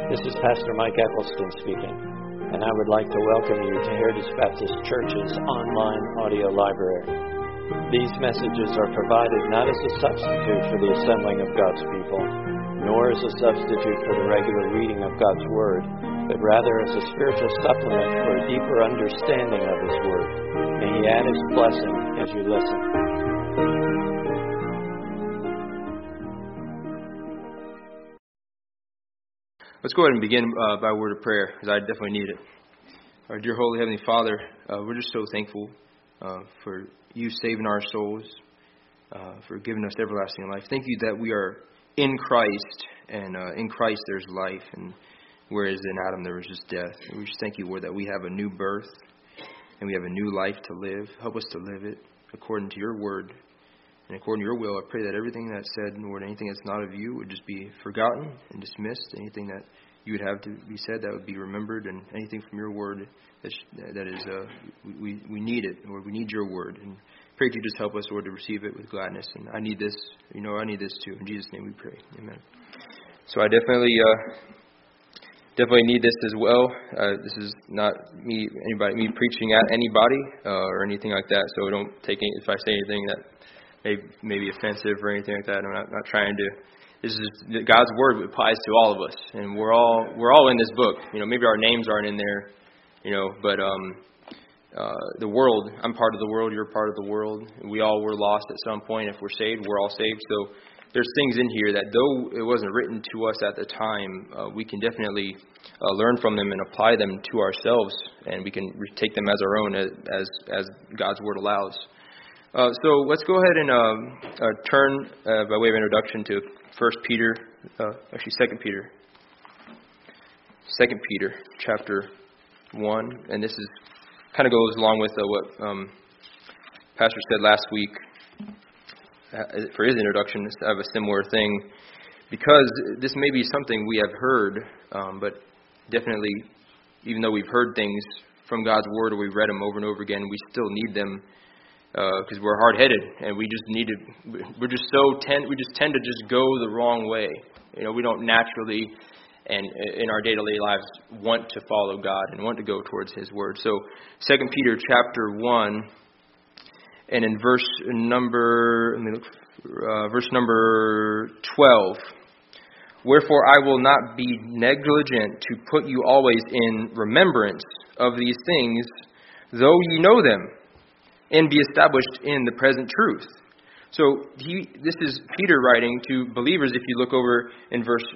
This is Pastor Mike Eccleston speaking, and I would like to welcome you to Heritage Baptist Church's online audio library. These messages are provided not as a substitute for the assembling of God's people, nor as a substitute for the regular reading of God's Word, but rather as a spiritual supplement for a deeper understanding of His Word. May He add His blessing as you listen. Let's go ahead and begin by a word of prayer, because I definitely need it. Our dear Holy Heavenly Father, we're just so thankful for you saving our souls, for giving us everlasting life. Thank you that we are in Christ, and in Christ there's life, and whereas in Adam there was just death. And we just thank you, Lord, that we have a new birth, and we have a new life to live. Help us to live it according to your word. And according to your will, I pray that everything that's said, Lord, anything that's not of you would just be forgotten and dismissed. Anything that you would have to be said, that would be remembered. And anything from your word we need it, Lord. We need your word. And pray that you just help us, Lord, to receive it with gladness. And I need this. You know, I need this too. In Jesus' name we pray. Amen. So I definitely need this as well. This is not me preaching at anybody or anything like that. So don't take any, if I say anything that may be offensive or anything like that. I'm not trying to. This is God's word applies to all of us, and we're all in this book. You know, maybe our names aren't in there, you know, but the world. I'm part of the world. You're part of the world. We all were lost at some point. If we're saved, we're all saved. So there's things in here that, though it wasn't written to us at the time, we can definitely learn from them and apply them to ourselves, and we can take them as our own as God's word allows. So let's go ahead and turn, by way of introduction, to 2 Peter, chapter 1. And this is kind of goes along with what Pastor said last week for his introduction. I have a similar thing, because this may be something we have heard, but definitely, even though we've heard things from God's Word or we've read them over and over again, we still need them. Because we're hard-headed, and we just tend to just go the wrong way. You know, we don't naturally, and in our day-to-day lives, want to follow God and want to go towards His Word. So, 2 Peter chapter 1, and in verse number 12. Wherefore I will not be negligent to put you always in remembrance of these things, though ye know them, and be established in the present truth. So this is Peter writing to believers. If you look over in verse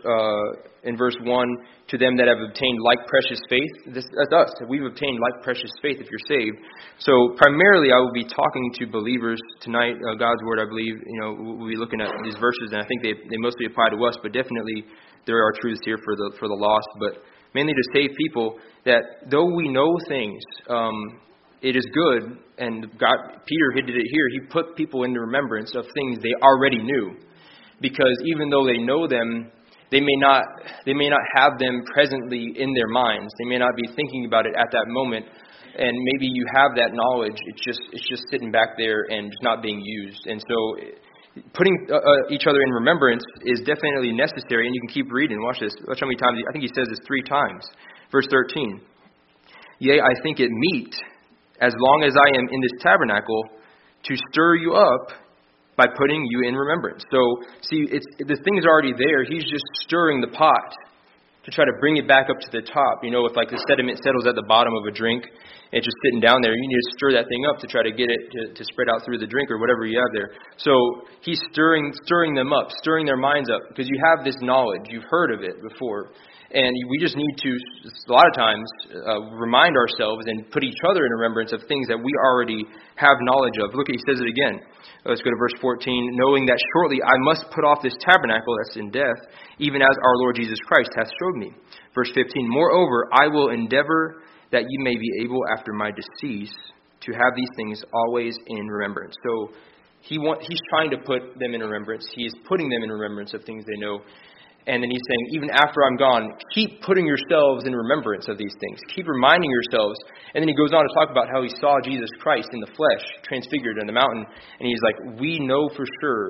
1, to them that have obtained like precious faith. That's us. We've obtained like precious faith if you're saved. So primarily I will be talking to believers tonight. God's Word, I believe, we'll be looking at these verses, and I think they mostly apply to us, but definitely there are truths here for the lost, but mainly to save people, that though we know things, it is good, and Peter did it here. He put people into remembrance of things they already knew, because even though they know them, they may not have them presently in their minds. They may not be thinking about it at that moment, and maybe you have that knowledge. It's just sitting back there and just not being used. And so, putting each other in remembrance is definitely necessary. And you can keep reading. Watch this. Watch how many times. I think he says this 3 times. Verse 13. Yea, I think it meet, as long as I am in this tabernacle, to stir you up by putting you in remembrance. So, see, the thing is already there. He's just stirring the pot to try to bring it back up to the top. You know, if like the sediment settles at the bottom of a drink, and it's just sitting down there, you need to stir that thing up to try to get it to spread out through the drink or whatever you have there. So he's stirring them up, stirring their minds up, because you have this knowledge. You've heard of it before. And we just need to, a lot of times, remind ourselves and put each other in remembrance of things that we already have knowledge of. Look, he says it again. Let's go to verse 14. Knowing that shortly I must put off this tabernacle that's in death, even as our Lord Jesus Christ hath showed me. Verse 15. Moreover, I will endeavor that ye may be able after my decease to have these things always in remembrance. So he's trying to put them in remembrance. He is putting them in remembrance of things they know. And then he's saying, even after I'm gone, keep putting yourselves in remembrance of these things. Keep reminding yourselves. And then he goes on to talk about how he saw Jesus Christ in the flesh, transfigured on the mountain. And he's like, we know for sure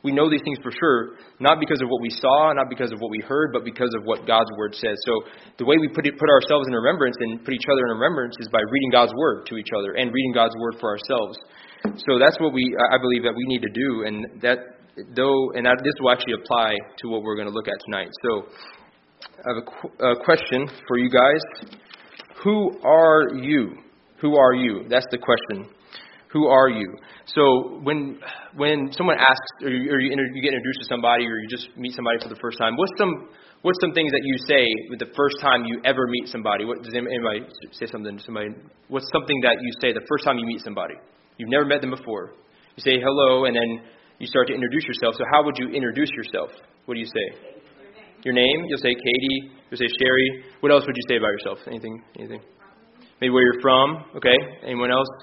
We know these things for sure, not because of what we saw, not because of what we heard, but because of what God's Word says. So the way we put ourselves in remembrance and put each other in remembrance is by reading God's Word to each other and reading God's Word for ourselves. So that's what I believe that we need to do, and this will actually apply to what we're going to look at tonight. So I have a question for you guys. Who are you? Who are you? That's the question. Who are you? So when someone asks, or you get introduced to somebody, or you just meet somebody for the first time, what's some things that you say with the first time you ever meet somebody? What does anybody say something to somebody? What's something that you say the first time you meet somebody? You've never met them before. You say hello, and then you start to introduce yourself. So how would you introduce yourself? What do you say? Your name? You'll say Katie. You'll say Sherry. What else would you say about yourself? Anything? Maybe where you're from. Okay. Anyone else?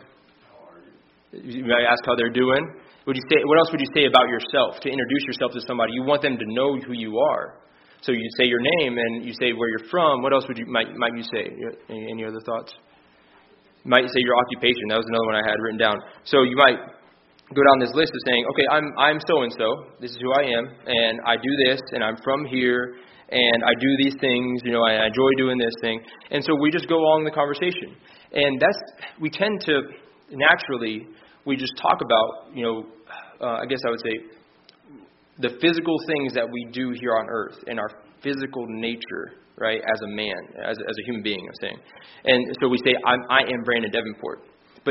You might ask how they're doing. What else would you say about yourself to introduce yourself to somebody? You want them to know who you are. So you say your name and you say where you're from. What else might you say? Any other thoughts? You might say your occupation. That was another one I had written down. So you might go down this list of saying, okay, I'm so-and-so, this is who I am, and I do this, and I'm from here, and I do these things, I enjoy doing this thing. And so we just go along the conversation. And we tend to, naturally, we just talk about, I guess I would say, the physical things that we do here on earth, and our physical nature, right, as a man, as a human being, I'm saying. And so we say, I am Brandon Davenport. But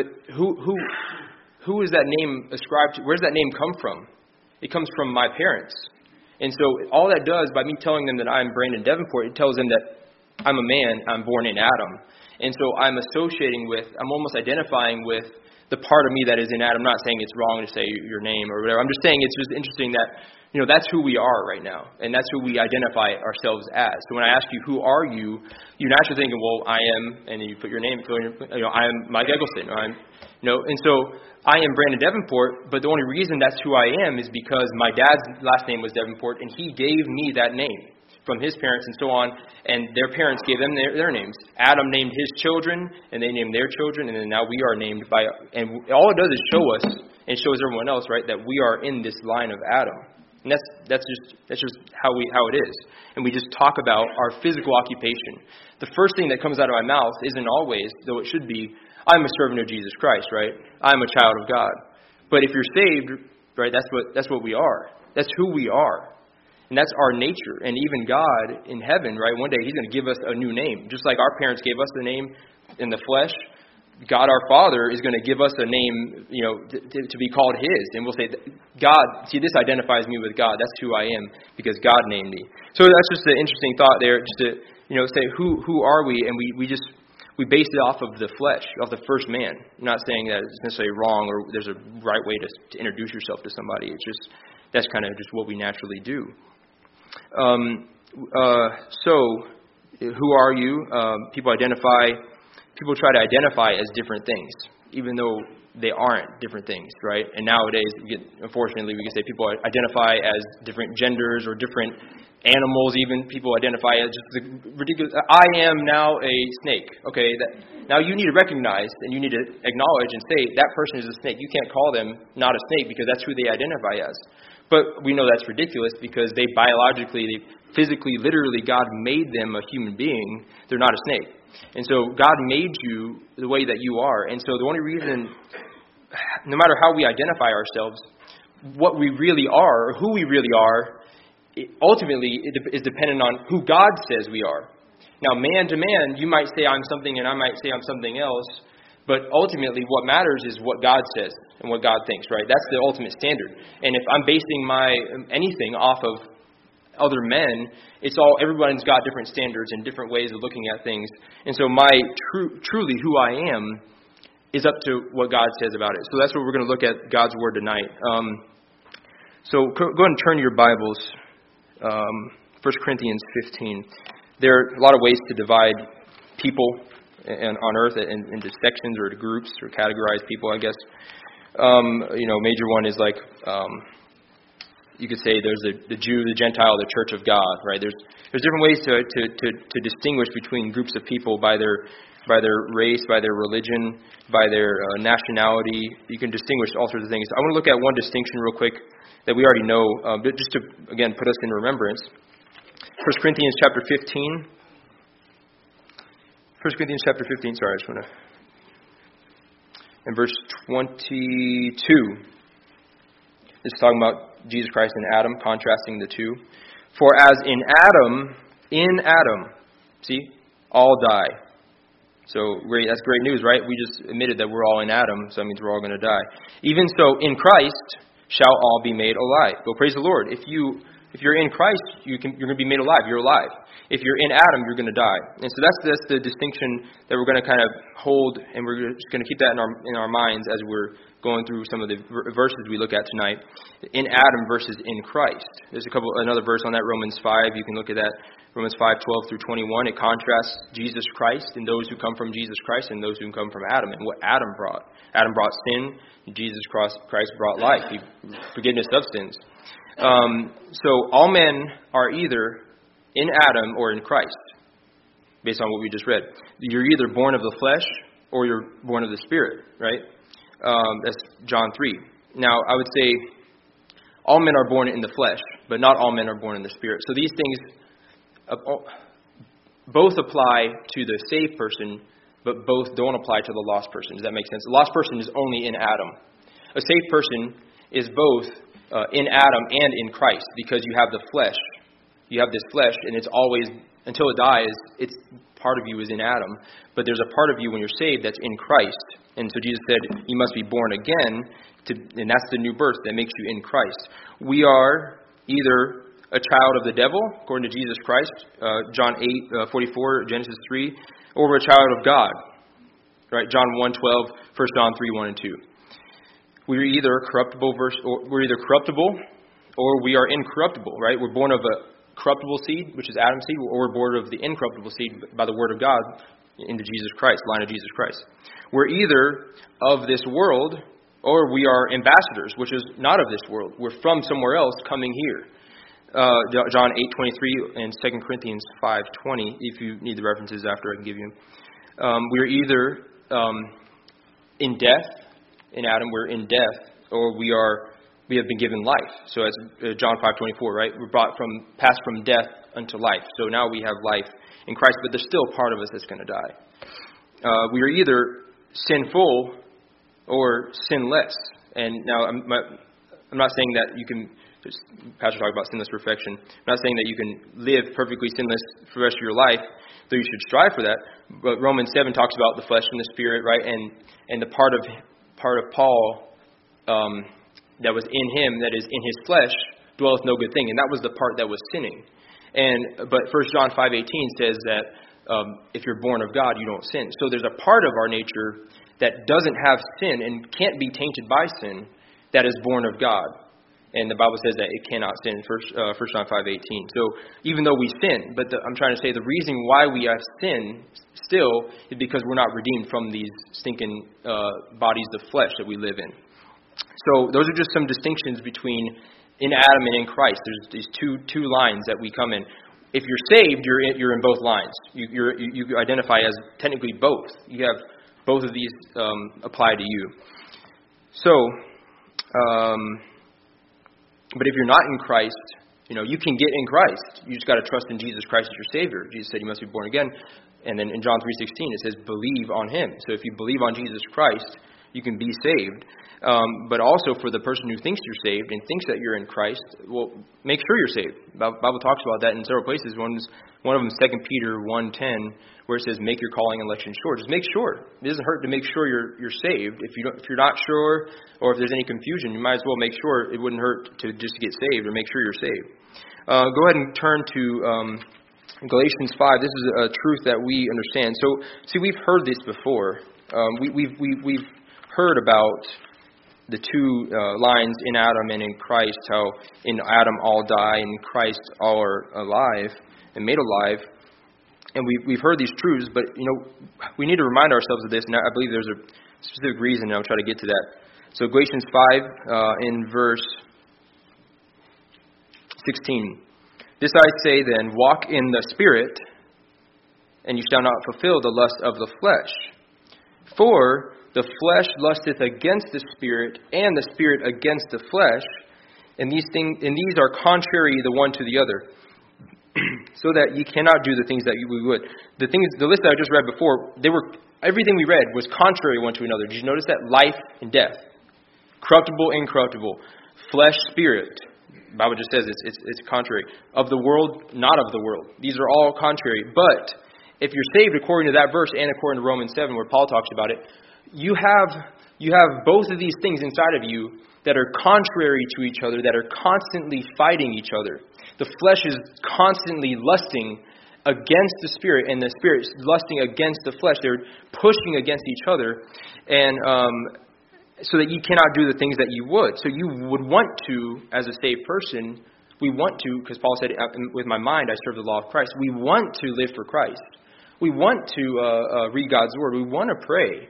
who is that name ascribed to? Where does that name come from? It comes from my parents. And so all that does, by me telling them that I'm Brandon Davenport, it tells them that I'm a man, I'm born in Adam. And so I'm almost identifying with the part of me that is in Adam. I'm not saying it's wrong to say your name or whatever. I'm just saying it's just interesting that, that's who we are right now. And that's who we identify ourselves as. So when I ask you, who are you, you're naturally thinking, well, I am, and then you put your name, I am Mike Eggleston. And so I am Brandon Davenport, but the only reason that's who I am is because my dad's last name was Davenport, and he gave me that name from his parents and so on, and their parents gave them their names. Adam named his children, and they named their children, and then now we are named by, and all it does is show us, and shows everyone else, right, that we are in this line of Adam. And that's just how it is. And we just talk about our physical occupation. The first thing that comes out of my mouth isn't always, though it should be, I'm a servant of Jesus Christ, right? I'm a child of God. But if you're saved, right, that's what we are. That's who we are. And that's our nature. And even God in heaven, right, one day He's going to give us a new name. Just like our parents gave us the name in the flesh, God our Father is going to give us a name, to be called His. And we'll say, God, see, this identifies me with God. That's who I am because God named me. So that's just an interesting thought there, just to, say, who are we? And we base it off of the flesh, off the first man. I'm not saying that it's necessarily wrong or there's a right way to introduce yourself to somebody. It's just, that's kind of just what we naturally do. So, who are you? People try to identify as different things, even though they aren't different things, right? And nowadays, unfortunately, we can say people identify as different genders or different animals. Even people identify as just the ridiculous. I am now a snake. Okay, now you need to recognize and you need to acknowledge and say that person is a snake. You can't call them not a snake because that's who they identify as. But we know that's ridiculous because they physically, literally, God made them a human being. They're not a snake. And so God made you the way that you are. And so the only reason, no matter how we identify ourselves, what we really are, or who we really are, ultimately is dependent on who God says we are. Now, man to man, you might say I'm something and I might say I'm something else. But ultimately, what matters is what God says and what God thinks, right? That's the ultimate standard. And if I'm basing anything off of other men, everyone's got different standards and different ways of looking at things. And so truly who I am is up to what God says about it. So that's what we're going to look at God's Word tonight. So go ahead and turn to your Bibles. 1 Corinthians 15. There are a lot of ways to divide people on earth into sections or to groups or categorize people, I guess. Major one is like, you could say there's the Jew, the Gentile, the Church of God, right? There's different ways to distinguish between groups of people by their race, by their religion, by their nationality. You can distinguish all sorts of things. I want to look at one distinction real quick that we already know, but just to, again, put us in remembrance. 1 Corinthians chapter 15. 1 Corinthians chapter 15, sorry, I just want to... In verse 22, it's talking about Jesus Christ and Adam, contrasting the two. For as in Adam, see, all die. So that's great news, right? We just admitted that we're all in Adam, so that means we're all going to die. Even so, in Christ shall all be made alive. Go praise the Lord. If you're in Christ, you're going to be made alive. You're alive. If you're in Adam, you're going to die. And so that's the distinction that we're going to kind of hold, and we're just going to keep that in our minds as we're going through some of the verses we look at tonight. In Adam versus in Christ. There's another verse on that, Romans 5. You can look at that, Romans 5:12 through 21. It contrasts Jesus Christ and those who come from Jesus Christ and those who come from Adam and what Adam brought. Adam brought sin. Jesus Christ brought life, forgiveness of sins. So all men are either in Adam or in Christ, based on what we just read. You're either born of the flesh or you're born of the Spirit, right? That's John 3. Now, I would say all men are born in the flesh, but not all men are born in the Spirit. So these things both apply to the saved person, but both don't apply to the lost person. Does that make sense? The lost person is only in Adam. A saved person is both in Adam and in Christ, because you have the flesh. You have this flesh, and it's always, until it dies, it's part of you is in Adam. But there's a part of you when you're saved that's in Christ. And so Jesus said, you must be born again, and that's the new birth that makes you in Christ. We are either a child of the devil, according to Jesus Christ, John 8:44, Genesis 3, or we're a child of God, right? John 1:12, 1 John 3:1 and 2. We're either corruptible or we are incorruptible, right? We're born of a corruptible seed, which is Adam's seed, or we're born of the incorruptible seed by the Word of God into Jesus Christ, line of Jesus Christ. We're either of this world or we are ambassadors, which is not of this world. We're from somewhere else coming here. John 8:23 and 2 Corinthians 5:20, if you need the references after, I can give you them. We're either in death. In Adam, we're in death, or we have been given life. So as John 5:24, right? We're passed from death unto life. So now we have life in Christ, but there's still a part of us that's going to die. We are either sinful or sinless. And now I'm not saying that you can. Pastor talked about sinless perfection. I'm not saying that you can live perfectly sinless for the rest of your life, though you should strive for that. But Romans 7 talks about the flesh and the spirit, right? And the part of Paul that was in him, that is in his flesh, dwelleth no good thing. And that was the part that was sinning. But 1 John 5:18 says that if you're born of God, you don't sin. So there's a part of our nature that doesn't have sin and can't be tainted by sin, that is born of God. And the Bible says that it cannot sin, 1 John 5:18. So even though we sin, but I'm trying to say the reason why we have sin still is because we're not redeemed from these stinking bodies of flesh that we live in. So those are just some distinctions between in Adam and in Christ. There's these two lines that we come in. If you're saved, you're in both lines. You identify as technically both. You have both of these apply to you. So. But if you're not in Christ, you can get in Christ. You just got to trust in Jesus Christ as your Savior. Jesus said you must be born again. And then in John 3:16 it says, believe on Him. So if you believe on Jesus Christ, you can be saved. But also for the person who thinks you're saved and thinks that you're in Christ, well, make sure you're saved. The Bible talks about that in several places. One of them is 2 Peter 1:10, where it says, make your calling and election sure. Just make sure. It doesn't hurt to make sure you're saved. If you're not sure, or if there's any confusion, you might as well make sure. It wouldn't hurt to just get saved or make sure you're saved. Go ahead and turn to Galatians 5. This is a truth that we understand. So, see, we've heard this before. We've heard about the two lines in Adam and in Christ, how in Adam all die, and in Christ all are alive and made alive. And we've heard these truths, but we need to remind ourselves of this, and I believe there's a specific reason, and I'll try to get to that. So Galatians 5 in verse 16. This I say then, walk in the Spirit, and you shall not fulfill the lust of the flesh. For the flesh lusteth against the Spirit, and the Spirit against the flesh, And these are contrary the one to the other, so that ye cannot do the things that we would. The list that I just read before, everything we read was contrary one to another. Did you notice that? Life and death, corruptible, incorruptible, flesh, spirit. The Bible just says it's contrary. Of the world, not of the world. These are all contrary. But if you're saved according to that verse and according to Romans 7, where Paul talks about it, you have both of these things inside of you that are contrary to each other, that are constantly fighting each other. The flesh is constantly lusting against the spirit, and the spirit is lusting against the flesh. They're pushing against each other, and so that you cannot do the things that you would. So you would want to, as a saved person, we want to, because Paul said, with my mind I serve the law of Christ. We want to live for Christ. We want to read God's word. We want to pray.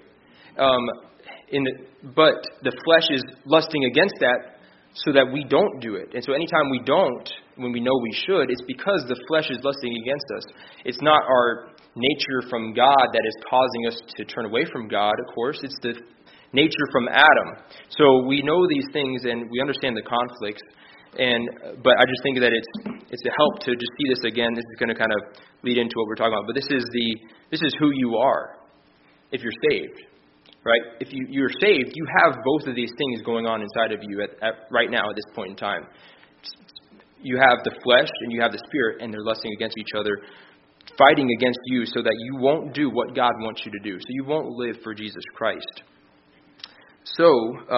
But the flesh is lusting against that so that we don't do it. And so anytime we don't, when we know we should, it's because the flesh is lusting against us. It's not our nature from God that is causing us to turn away from God, of course. It's the nature from Adam. So we know these things and we understand the conflicts. But I just think that it's a help to just see this again. This is going to kind of lead into what we're talking about. But this is who you are if you're saved. Right? If you're saved, you have both of these things going on inside of you right now at this point in time. You have the flesh and you have the spirit, and they're lusting against each other, fighting against you so that you won't do what God wants you to do. So you won't live for Jesus Christ. So,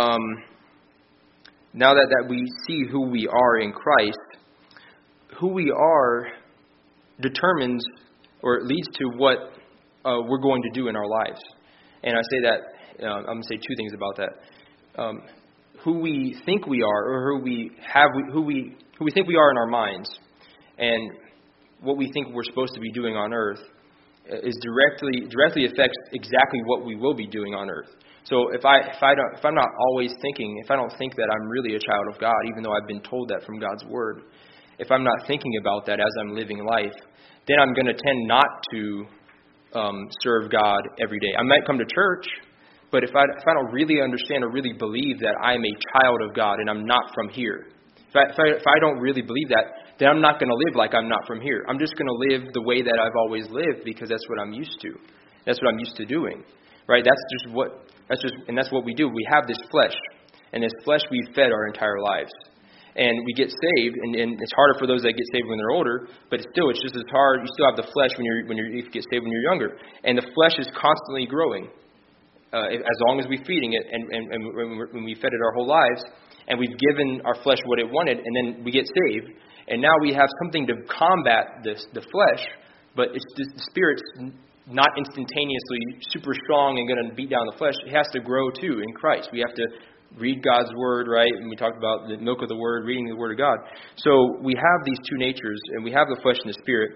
now that we see who we are in Christ, who we are determines or leads to what we're going to do in our lives. And I say that, I'm going to say two things about that. Who we think we are, or who we think we are in our minds, and what we think we're supposed to be doing on earth, is directly affects exactly what we will be doing on earth. So if I'm not always thinking, if I don't think that I'm really a child of God, even though I've been told that from God's word, if I'm not thinking about that as I'm living life, then I'm going to tend not to serve God every day. I might come to church, but if I don't really understand or really believe that I'm a child of God and I'm not from here, if I don't really believe that, then I'm not going to live like I'm not from here. I'm just going to live the way that I've always lived because that's what I'm used to. That's what I'm used to doing, right? That's what we do. We have this flesh, and this flesh we've fed our entire lives. And we get saved, and it's harder for those that get saved when they're older, but it's just as hard. You still have the flesh if you get saved when you're younger. And the flesh is constantly growing as long as we're feeding it, and when we fed it our whole lives, and we've given our flesh what it wanted, and then we get saved, and now we have something to combat the flesh, but it's the spirit's not instantaneously super strong and going to beat down the flesh. It has to grow too in Christ. We have to read God's word, right? And we talked about the milk of the word, reading the word of God. So we have these two natures, and we have the flesh and the spirit.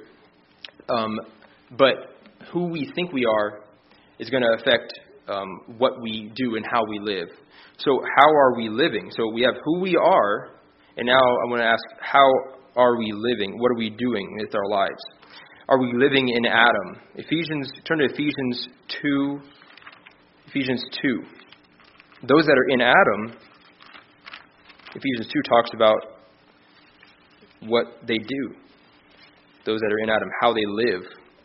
But who we think we are is going to affect what we do and how we live. So how are we living? So we have who we are, and now I want to ask, how are we living? What are we doing with our lives? Are we living in Adam? Turn to Ephesians 2. Ephesians 2. Those that are in Adam, Ephesians 2 talks about what they do. Those that are in Adam, how they live.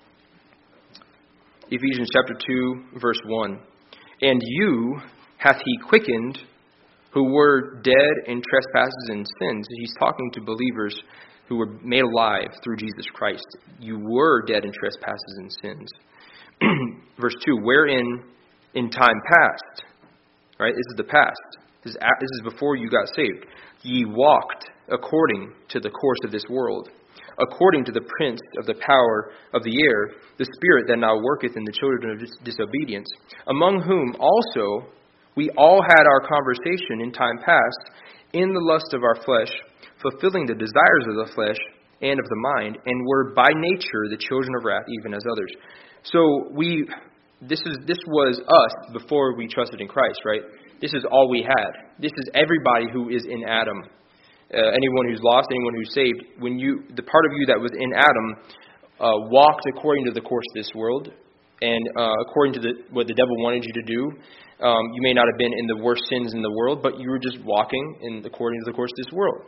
Ephesians chapter 2, verse 1. And you hath he quickened, who were dead in trespasses and sins. He's talking to believers who were made alive through Jesus Christ. You were dead in trespasses and sins. Verse 2, wherein in time past, right? This is the past. This is before you got saved. Ye walked according to the course of this world, according to the prince of the power of the air, the spirit that now worketh in the children of disobedience, among whom also we all had our conversation in time past, in the lust of our flesh, fulfilling the desires of the flesh and of the mind, and were by nature the children of wrath, even as others. So this was us before we trusted in Christ, right? This is all we had. This is everybody who is in Adam. Anyone who's lost, anyone who's saved. The part of you that was in Adam walked according to the course of this world, and according to what the devil wanted you to do, you may not have been in the worst sins in the world, but you were just walking according to the course of this world.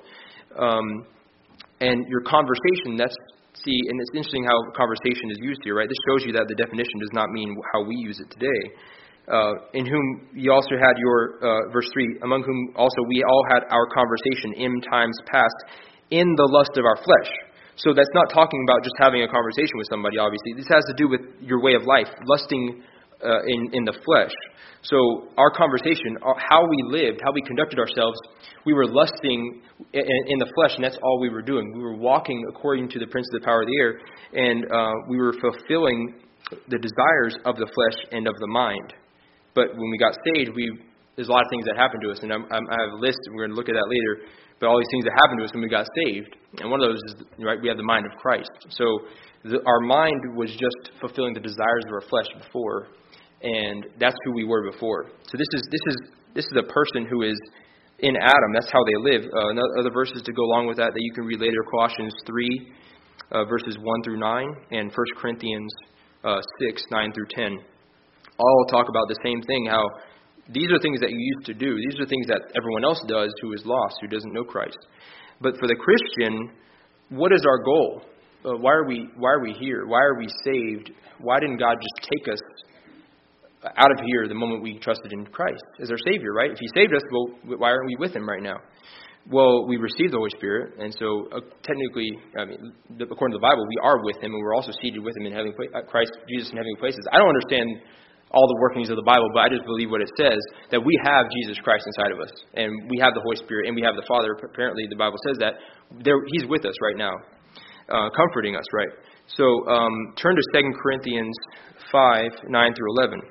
And your conversation, and it's interesting how conversation is used here, right? This shows you that the definition does not mean how we use it today. In whom you also had verse 3, among whom also we all had our conversation in times past in the lust of our flesh. So that's not talking about just having a conversation with somebody, obviously. This has to do with your way of life, lusting in the flesh. So our conversation, how we lived, how we conducted ourselves, we were lusting in the flesh, and that's all we were doing. We were walking according to the prince of the power of the air, and we were fulfilling the desires of the flesh and of the mind. But when we got saved, there's a lot of things that happened to us, and I have a list, and we're going to look at that later. But all these things that happened to us when we got saved, and one of those is, right, we have the mind of Christ. So our mind was just fulfilling the desires of our flesh before, and that's who we were before. So this is a person who is in Adam. That's how they live. Other verses to go along with that you can read later: Colossians 3, verses 1 through 9, and 1 Corinthians 6, 9 through 10. All talk about the same thing, how these are things that you used to do. These are things that everyone else does who is lost, who doesn't know Christ. But for the Christian, what is our goal? Why are we here? Why are we saved? Why didn't God just take us out of here the moment we trusted in Christ as our Savior, right? If He saved us, well, why aren't we with Him right now? Well, we received the Holy Spirit, and so technically, according to the Bible, we are with Him, and we're also seated with Him in heavenly Christ Jesus in heavenly places. I don't understand all the workings of the Bible, but I just believe what it says, that we have Jesus Christ inside of us, and we have the Holy Spirit, and we have the Father. Apparently, the Bible says that He's with us right now, comforting us, right? So turn to 2 Corinthians 5, 9 through 11.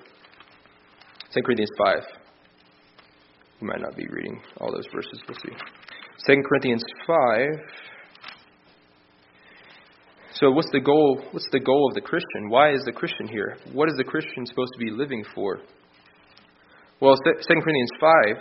2 Corinthians 5. You might not be reading all those verses. We'll see. 2 Corinthians 5. So what's the goal? What's the goal of the Christian? Why is the Christian here? What is the Christian supposed to be living for? Well, 2 Corinthians 5,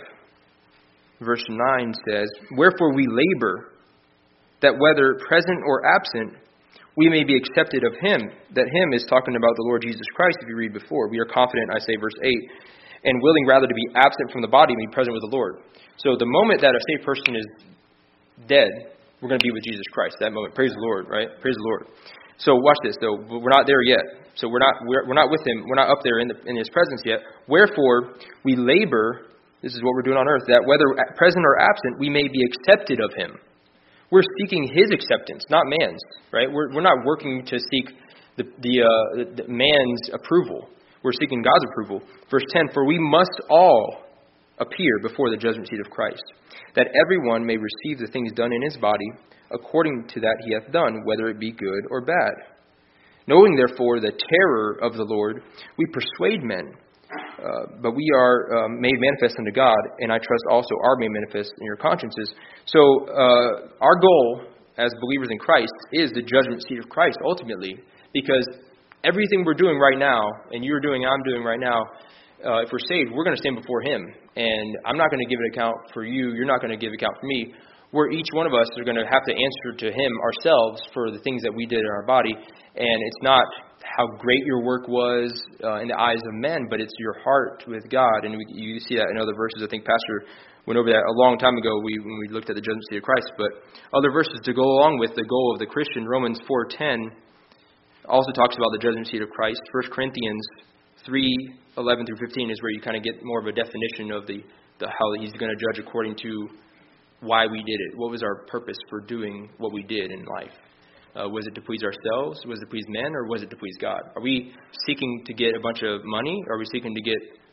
verse 9 says, "Wherefore we labor, that whether present or absent, we may be accepted of Him." That Him is talking about the Lord Jesus Christ, if you read before. We are confident, I say, verse 8, "and willing rather to be absent from the body and be present with the Lord." So the moment that a saved person is dead, we're going to be with Jesus Christ. That moment, praise the Lord, right? Praise the Lord. So watch this, though. We're not there yet. So we're not with Him. We're not up there in His presence yet. "Wherefore we labor," this is what we're doing on earth, "that whether present or absent, we may be accepted of Him." We're seeking His acceptance, not man's, right? We're not working to seek the man's approval. We're seeking God's approval. Verse 10, "For we must all appear before the judgment seat of Christ, that everyone may receive the things done in his body, according to that he hath done, whether it be good or bad. Knowing therefore the terror of the Lord, we persuade men, but we are made manifest unto God, and I trust also are made manifest in your consciences." So our goal as believers in Christ is the judgment seat of Christ, ultimately, because everything we're doing right now, and you're doing, I'm doing right now, if we're saved, we're going to stand before Him. And I'm not going to give an account for you. You're not going to give account for me. Where each one of us are going to have to answer to Him ourselves for the things that we did in our body. And it's not how great your work was in the eyes of men, but it's your heart with God. And you see that in other verses. I think Pastor went over that a long time ago when we looked at the judgment seat of Christ. But other verses to go along with the goal of the Christian, Romans 4:10, also talks about the judgment seat of Christ. 1 Corinthians 3:11 through 15 is where you kind of get more of a definition of the how He's going to judge according to why we did it. What was our purpose for doing what we did in life? Was it to please ourselves? Was it to please men? Or was it to please God? Are we seeking to get a bunch of money? Are we seeking to get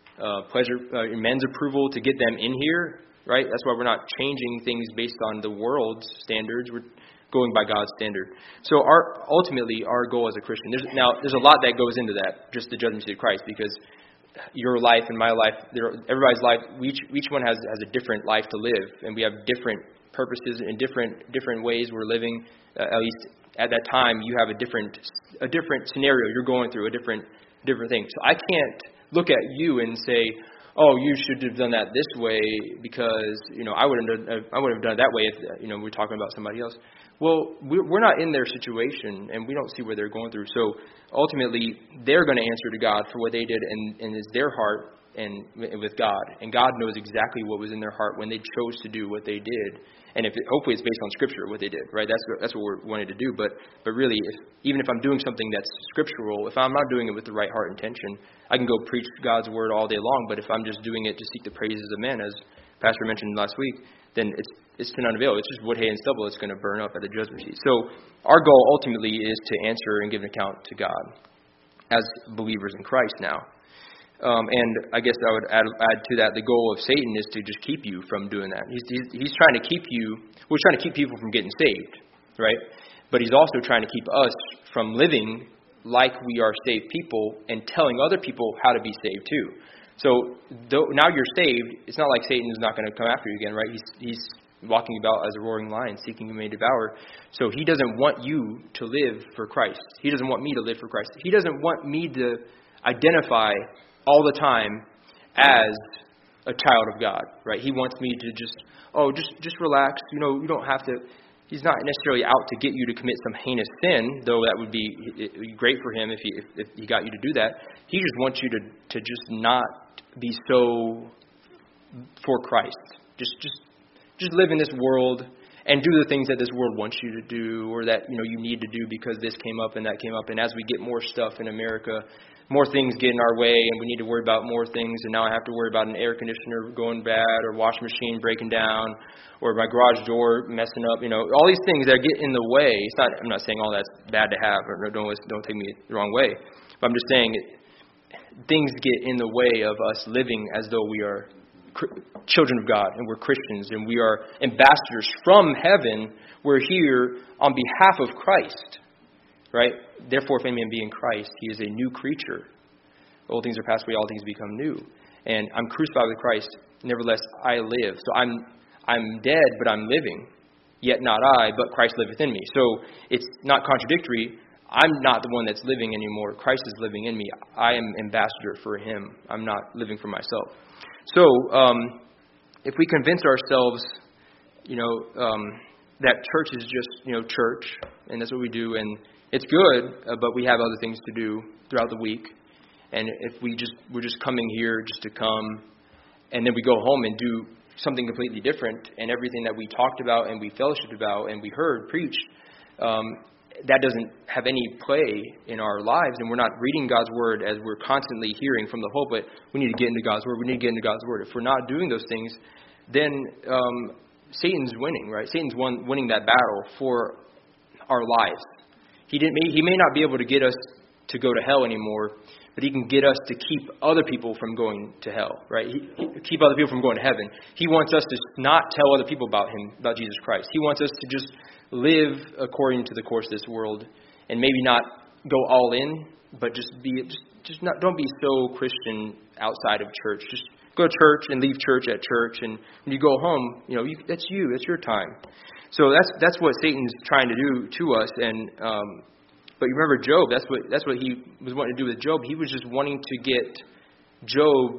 men's approval to get them in here? Right? That's why we're not changing things based on the world's standards. We're going by God's standard. So ultimately, our goal as a Christian, there's a lot that goes into that, just the judgment seat of Christ, because your life and my life, everybody's life, each one has a different life to live, and we have different purposes and different ways we're living. At least at that time, you have a different scenario you're going through, a different thing. So I can't look at you and say, "Oh, you should have done that this way," because I would have done it that way if we're talking about somebody else. Well, we're not in their situation, and we don't see where they're going through. So ultimately, they're going to answer to God for what they did, and it's their heart and with God. And God knows exactly what was in their heart when they chose to do what they did. And hopefully it's based on Scripture, what they did, right? That's what we're wanting to do. But really, even if I'm doing something that's scriptural, if I'm not doing it with the right heart intention, I can go preach God's word all day long. But if I'm just doing it to seek the praises of men, as Pastor mentioned last week, then it's to none avail. It's just wood, hay, and stubble. It's going to burn up at the judgment seat. So our goal ultimately is to answer and give an account to God as believers in Christ now. And I guess I would add to that, the goal of Satan is to just keep you from doing that. He's trying to keep you, we're trying to keep people from getting saved, right? But he's also trying to keep us from living like we are saved people and telling other people how to be saved too. So now you're saved, it's not like Satan is not going to come after you again, right? He's walking about as a roaring lion, seeking who may devour. So he doesn't want you to live for Christ. He doesn't want me to live for Christ. He doesn't want me to identify all the time as a child of God, right? He wants me to just relax. You know, you don't have to. He's not necessarily out to get you to commit some heinous sin, though that would be great for him if he got you to do that. He just wants you to just not be so for Christ. Just live in this world and do the things that this world wants you to do, or that you need to do because this came up and that came up. And as we get more stuff in America, more things get in our way, and we need to worry about more things. And now I have to worry about an air conditioner going bad, or washing machine breaking down, or my garage door messing up. All these things that get in the way. I'm not saying all that's bad to have, or don't take me the wrong way. But I'm just saying things get in the way of us living as though we are children of God, and we're Christians, and we are ambassadors from heaven. We're here on behalf of Christ, right? Therefore, if any man be in Christ, he is a new creature. Old things are passed away, all things become new. And I'm crucified with Christ, nevertheless I live. So I'm dead, but I'm living. Yet not I, but Christ liveth in me. So it's not contradictory. I'm not the one that's living anymore. Christ is living in me. I am ambassador for him. I'm not living for myself. So if we convince ourselves, that church is just, church, and that's what we do, and it's good, but we have other things to do throughout the week. And if we're just coming here just to come, and then we go home and do something completely different, and everything that we talked about and we fellowshiped about and we heard preached, that doesn't have any play in our lives, and we're not reading God's word as we're constantly hearing from the pulpit. We need to get into God's word. We need to get into God's word. If we're not doing those things, then Satan's winning, right? Satan's winning that battle for our lives. He may not be able to get us to go to hell anymore, but he can get us to keep other people from going to hell, right? Keep other people from going to heaven. He wants us to not tell other people about him, about Jesus Christ. He wants us to just live according to the course of this world, and maybe not go all in, but don't be so Christian outside of church. Just go to church and leave church at church, and when you go home, that's your time. So that's what Satan's trying to do to us. And but you remember Job. That's what he was wanting to do with Job. He was just wanting to get Job's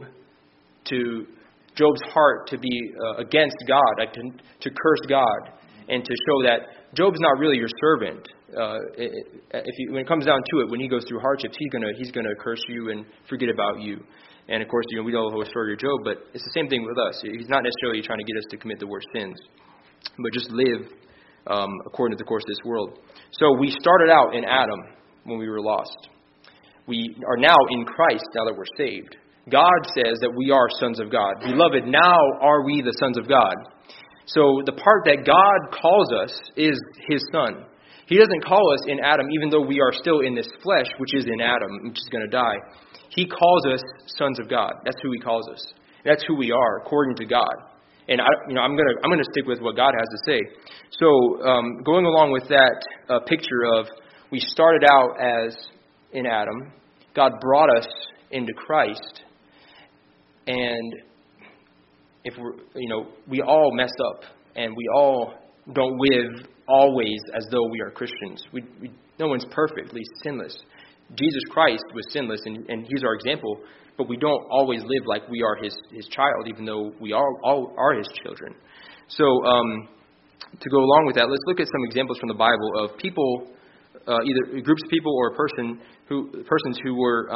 heart to be against God, like to curse God, and to show that Job's not really your servant. When it comes down to it, when he goes through hardships, he's gonna curse you and forget about you. And of course, we know the whole story of Job, but it's the same thing with us. He's not necessarily trying to get us to commit the worst sins, but just live according to the course of this world. So we started out in Adam when we were lost. We are now in Christ now that we're saved. God says that we are sons of God. Beloved, now are we the sons of God. So the part that God calls us is his son. He doesn't call us in Adam, even though we are still in this flesh, which is in Adam, which is going to die. He calls us sons of God. That's who he calls us. That's who we are, according to God. And I'm gonna stick with what God has to say. So going along with that picture of we started out as in Adam, God brought us into Christ, and if we all mess up, and we all don't live always as though we are Christians. No one's perfect, at least sinless. Jesus Christ was sinless, and he's our example, but we don't always live like we are his child, even though we all are his children. So to go along with that, let's look at some examples from the Bible of people, either groups of people or persons who were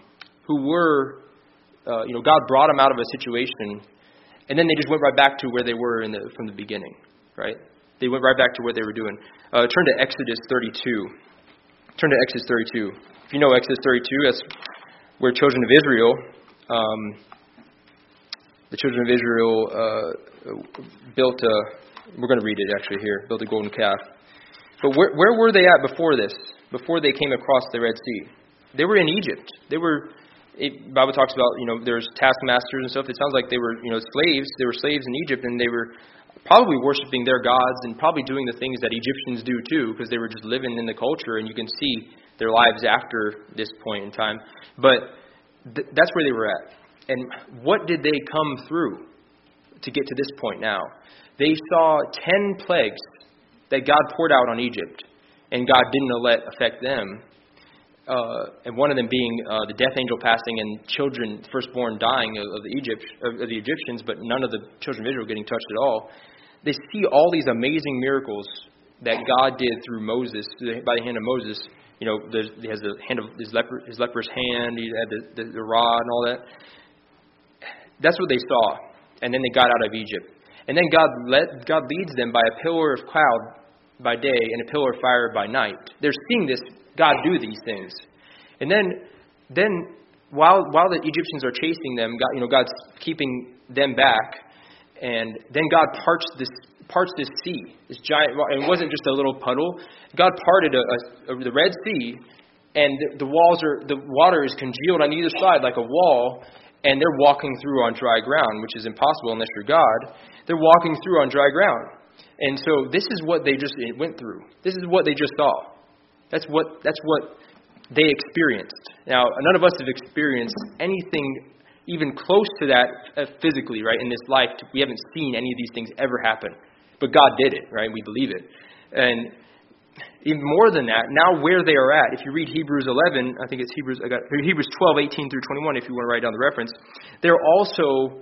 God brought them out of a situation, and then they just went right back to where they were from the beginning, right? They went right back to what they were doing. Turn to Exodus 32. Turn to Exodus 32. If you know Exodus 32, that's where the children of Israel built a, we're going to read it actually here, built a golden calf. But where were they at before this? Before they came across the Red Sea? They were in Egypt. The Bible talks about, there's taskmasters and stuff. It sounds like they were, slaves. They were slaves in Egypt, and they were probably worshiping their gods and probably doing the things that Egyptians do too, because they were just living in the culture, and you can see their lives after this point in time. But that's where they were at. And what did they come through to get to this point now? They saw 10 plagues that God poured out on Egypt, and God didn't let affect them. And one of them being the death angel passing and children, firstborn, dying of the Egyptians, but none of the children of Israel getting touched at all. They see all these amazing miracles that God did through Moses, by the hand of Moses. He has the hand of his leprous hand, he had the rod and all that. That's what they saw. And then they got out of Egypt. And then God leads them by a pillar of cloud by day and a pillar of fire by night. They're seeing this God do these things. And then while the Egyptians are chasing them, God's keeping them back. And then God parts this sea, this giant. It wasn't just a little puddle. God parted the Red Sea, and the water is congealed on either side like a wall, and they're walking through on dry ground, which is impossible unless you're God. They're walking through on dry ground, and so this is what they just went through. This is what they just saw. That's what they experienced. Now, none of us have experienced anything even close to that physically, right, in this life. We haven't seen any of these things ever happen. But God did it, right? We believe it. And even more than that, now where they are at, if you read Hebrews 11, I think it's Hebrews 12, 18 through 21, if you want to write down the reference, they also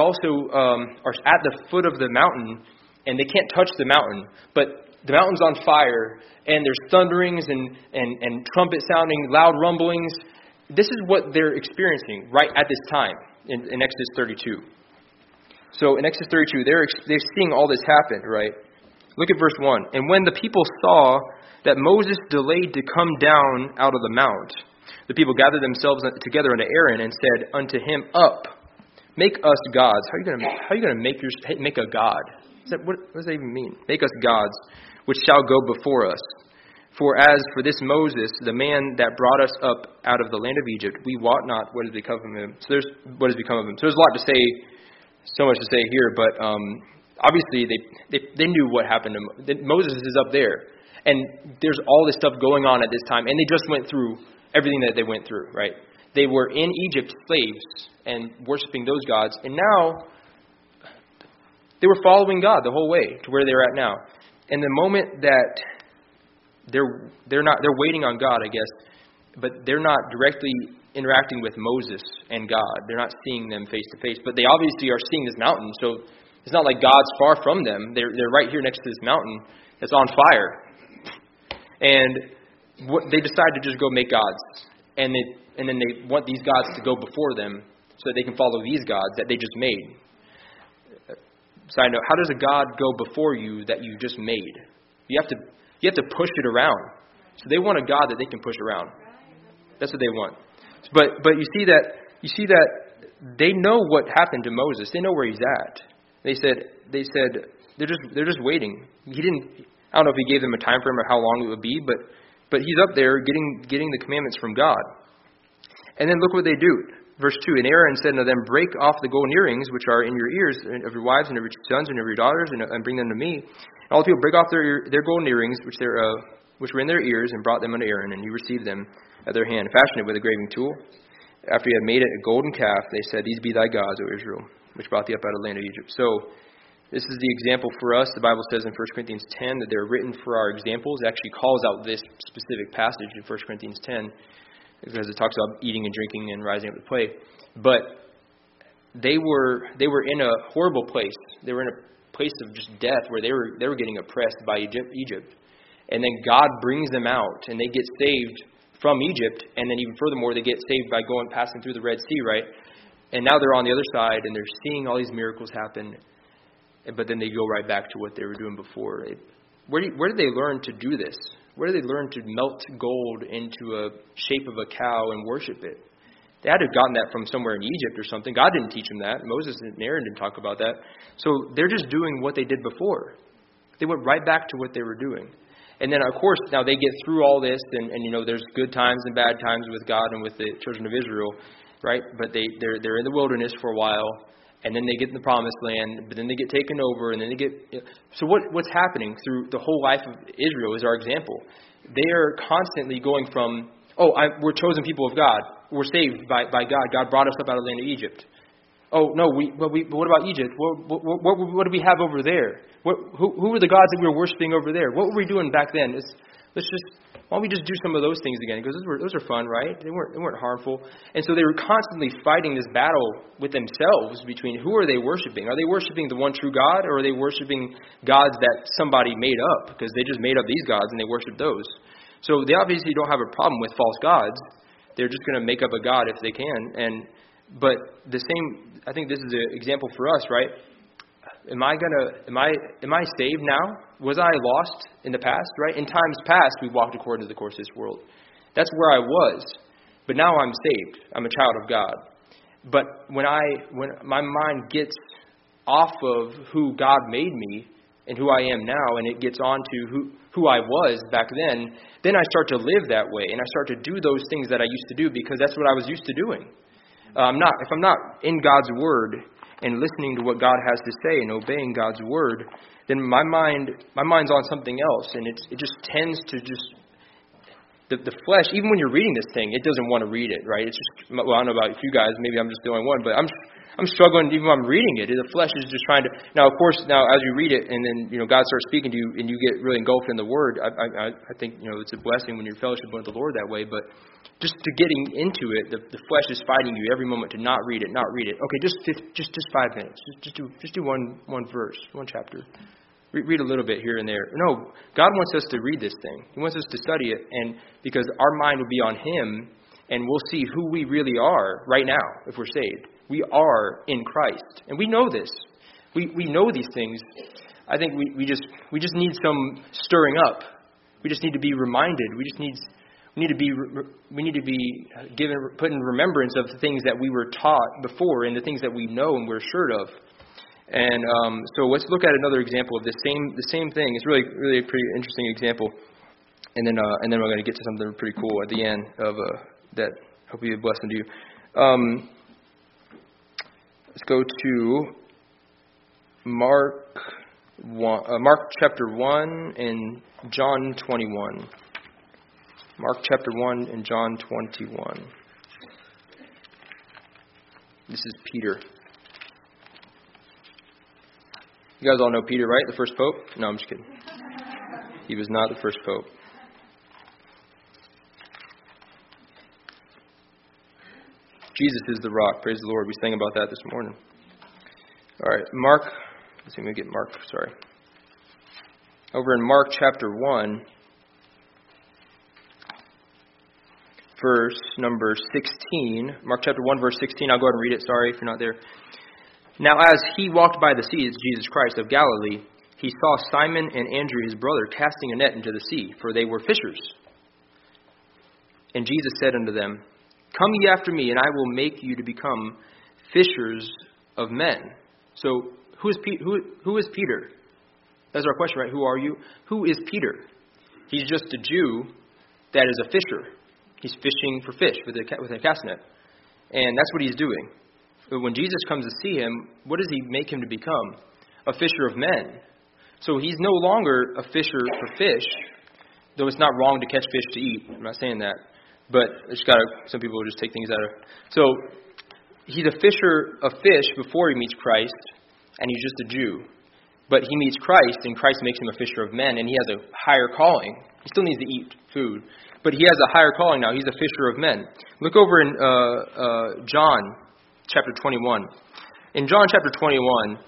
are at the foot of the mountain, and they can't touch the mountain, but the mountain's on fire, and there's thunderings and trumpet sounding, loud rumblings. This is what they're experiencing right at this time in Exodus 32. So in Exodus 32, they're seeing all this happen, right? Look at verse 1. And when the people saw that Moses delayed to come down out of the mount, the people gathered themselves together unto Aaron and said unto him, Up, make us gods. How are you going to make a god? What does that even mean? Make us gods, which shall go before us. For as for this Moses, the man that brought us up out of the land of Egypt, we wot not what has become of him. So there's a lot to say, so much to say here, but obviously they knew what happened to Moses. Is up there, and there's all this stuff going on at this time, and they just went through everything that they went through, right? They were in Egypt slaves and worshiping those gods, and now they were following God the whole way to where they're at now. And the moment that they're waiting on God, I guess, but they're not directly interacting with Moses and God. They're not seeing them face to face, but they obviously are seeing this mountain. So it's not like God's far from them. They're right here next to this mountain that's on fire, and they decide to just go make gods, and then they want these gods to go before them so that they can follow these gods that they just made. Side note: how does a god go before you that you just made? You have to push it around. So they want a God that they can push around. That's what they want. But you see that they know what happened to Moses. They know where he's at. They said they're just waiting. He didn't. I don't know if he gave them a time frame or how long it would be, but he's up there getting the commandments from God. And then look what they do. Verse 2, and Aaron said unto them, Break off the golden earrings which are in your ears of your wives and of your sons and of your daughters, and bring them to me. And all the people break off their golden earrings which were in their ears, and brought them unto Aaron, and he received them at their hand, fashioned it with a graving tool. After he had made it a golden calf, they said, These be thy gods, O Israel, which brought thee up out of the land of Egypt. So this is the example for us. The Bible says in 1 Corinthians 10 that they're written for our examples. It actually calls out this specific passage in 1 Corinthians 10. Because it talks about eating and drinking and rising up to play. But they were in a horrible place. They were in a place of just death where they were getting oppressed by Egypt. And then God brings them out, and they get saved from Egypt, and then even furthermore, they get saved by passing through the Red Sea, right? And now they're on the other side, and they're seeing all these miracles happen, but then they go right back to what they were doing before. Where did they learn to do this? Where did they learn to melt gold into a shape of a cow and worship it? They had to have gotten that from somewhere in Egypt or something. God didn't teach them that. Moses and Aaron didn't talk about that. So they're just doing what they did before. They went right back to what they were doing. And then, of course, now they get through all this, and there's good times and bad times with God and with the children of Israel, right? But they're in the wilderness for a while, and then they get in the promised land, but then they get taken over, and then they get... So what's happening through the whole life of Israel is our example. They are constantly going from, we're chosen people of God. We're saved by God. God brought us up out of the land of Egypt. Oh, no, but what about Egypt? What do we have over there? Who were the gods that we were worshiping over there? What were we doing back then? Why don't we just do some of those things again? Because those are fun, right? They weren't harmful. And so they were constantly fighting this battle with themselves between who are they worshiping? Are they worshiping the one true God, or are they worshiping gods that somebody made up? Because they just made up these gods and they worship those. So they obviously don't have a problem with false gods. They're just going to make up a god if they can. But the same, I think this is an example for us, right? Am I saved now? Was I lost in the past, right? In times past, we walked according to the course of this world. That's where I was. But now I'm saved. I'm a child of God. But when my mind gets off of who God made me and who I am now, and it gets on to who I was back then I start to live that way, and I start to do those things that I used to do because that's what I was used to doing. If I'm not in God's Word and listening to what God has to say and obeying God's Word, then my mind's on something else, and it just tends to the flesh. Even when you're reading this thing, it doesn't want to read it, right? It's just, well, I don't know about you guys, maybe I'm just the only one, but I'm struggling even when I'm reading it. The flesh is just trying to. Now, of course, as you read it, and then God starts speaking to you, and you get really engulfed in the Word. I think it's a blessing when you're fellowship with the Lord that way, but. Just to getting into it, the flesh is fighting you every moment to not read it. Okay, just 5 minutes. Just do one verse, one chapter. Read a little bit here and there. No, God wants us to read this thing. He wants us to study it, and because our mind will be on Him, and we'll see who we really are right now if we're saved. We are in Christ, and we know this. We know these things. I think we just need some stirring up. We just need to be reminded. We need to be put in remembrance of the things that we were taught before and the things that we know and we're assured of. And so let's look at another example of the same thing. It's really a pretty interesting example. And then we're going to get to something pretty cool at the end of that. Hope will be a blessing to you. Let's go to Mark chapter 1 and John 21. Mark chapter 1 and John 21. This is Peter. You guys all know Peter, right? The first pope? No, I'm just kidding. He was not the first pope. Jesus is the rock. Praise the Lord. We sang about that this morning. All right, Mark. Let's see, let me get Mark. Sorry. Over in Mark chapter 1. Verse number 16. Mark chapter 1, verse 16. I'll go ahead and read it. Sorry if you're not there. Now as he walked by the sea, it's Jesus Christ of Galilee, he saw Simon and Andrew his brother casting a net into the sea, for they were fishers. And Jesus said unto them, Come ye after me, and I will make you to become fishers of men. So who is Peter? That's our question, right? Who are you? Who is Peter? He's just a Jew that is a fisher. He's fishing for fish with a cast net. And that's what he's doing. But when Jesus comes to see him, what does he make him to become? A fisher of men. So he's no longer a fisher for fish, though it's not wrong to catch fish to eat. I'm not saying that. But some people will just take things out of it. So he's a fisher of fish before he meets Christ, and he's just a Jew. But he meets Christ, and Christ makes him a fisher of men, and he has a higher calling. He still needs to eat food. But he has a higher calling now. He's a fisher of men. Look over in John chapter 21. In John chapter 21,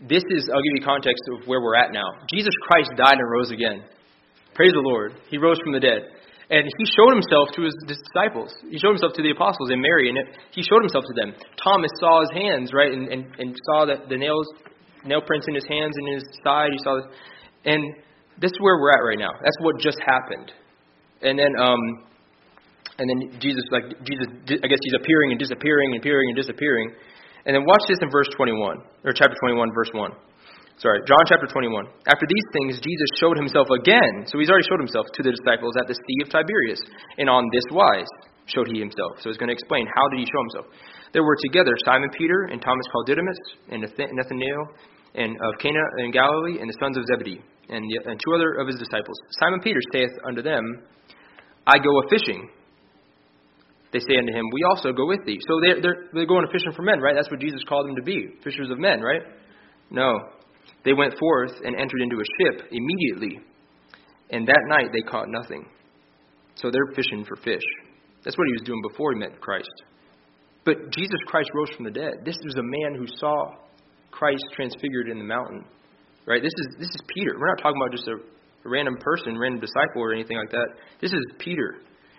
this is, I'll give you context of where we're at now. Jesus Christ died and rose again. Praise the Lord. He rose from the dead. And he showed himself to his disciples. He showed himself to the apostles and Mary, and he showed himself to them. Thomas saw his hands, right, and saw that the nail prints in his hands and in his side. He saw this. And this is where we're at right now. That's what just happened. And then Jesus, I guess he's appearing and disappearing and appearing and disappearing. And then watch this in verse 21, or chapter 21, verse 1. Sorry, John chapter 21. After these things, Jesus showed himself again. So he's already showed himself to the disciples at the Sea of Tiberias. And on this wise showed he himself. So he's going to explain, how did he show himself? There were together Simon Peter and Thomas called Didymus and Nathanael and of Cana in Galilee and the sons of Zebedee and two other of his disciples. Simon Peter saith unto them, I go a-fishing. They say unto him, we also go with thee. So they're going fishing for men, right? That's what Jesus called them to be, fishers of men, right? No. They went forth and entered into a ship immediately, and that night they caught nothing. So they're fishing for fish. That's what he was doing before he met Christ. But Jesus Christ rose from the dead. This was a man who saw Christ transfigured in the mountain, right? This is Peter. We're not talking about just a random person, random disciple or anything like that. This is Peter.